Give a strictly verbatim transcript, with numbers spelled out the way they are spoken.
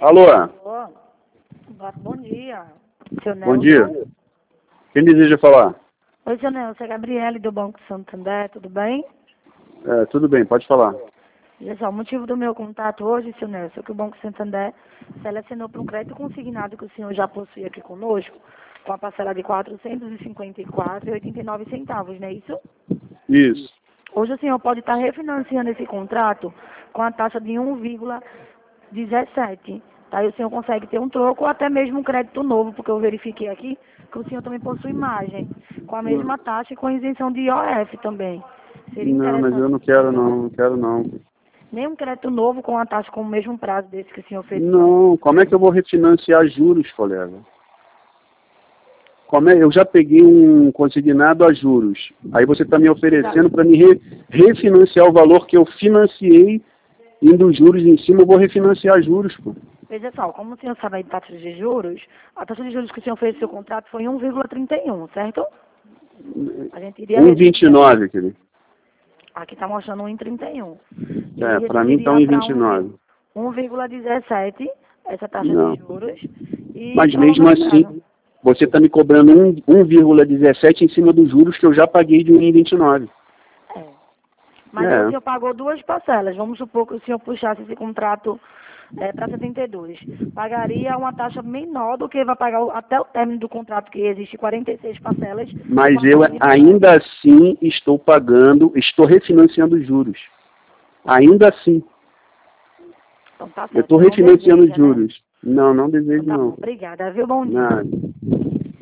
Alô? Alô? Bom dia. Seu Bom Nelson. dia. Quem deseja falar? Oi, seu Nelson. É Gabriele do Banco Santander, tudo bem? É, tudo bem, pode falar. Olha só, o motivo do meu contato hoje, seu Nelson, é que o Banco Santander selecionou para um crédito consignado que o senhor já possui aqui conosco, com a parcela de quatrocentos e cinquenta e quatro reais e oitenta e nove centavos, não é isso? Isso. Hoje o senhor pode estar refinanciando esse contrato com a taxa de um vírgula dezessete. Tá? E o senhor consegue ter um troco ou até mesmo um crédito novo, porque eu verifiquei aqui que o senhor também possui margem, com a mesma taxa e com isenção de I O F também. Seria Não, mas eu interessante. não quero não, não quero não. Nenhum crédito novo com a taxa com o mesmo prazo desse que o senhor fez. Não, como é que eu vou refinanciar juros, colega? Como é? Eu já peguei um consignado a juros. Aí você está me oferecendo para me re, refinanciar o valor que eu financiei, indo os juros em cima, eu vou refinanciar juros, pô. Veja só, como o senhor sabe de taxa de juros, a taxa de juros que o senhor fez no seu contrato foi um vírgula trinta e um, certo? A gente iria um vírgula vinte e nove, querido. Aqui está mostrando um vírgula trinta e um. É, para mim está um vírgula vinte e nove. um vírgula dezessete, essa taxa Não. de juros. E Mas mesmo assim, você está me cobrando um vírgula dezessete em cima dos juros que eu já paguei de um vírgula vinte e nove. É. Mas É. aí o senhor pagou duas parcelas. Vamos supor que o senhor puxasse esse contrato é, para setenta e dois. Pagaria uma taxa menor do que vai pagar o- até o término do contrato, que existe quarenta e seis parcelas. Mas uma eu taxa de- ainda assim estou pagando, estou refinanciando os juros. Ainda assim. Então tá certo. Eu estou Não refinanciando os deseja, né? juros. Não, não desejo Então tá bom. não. Obrigada, viu? Bom dia. Nada.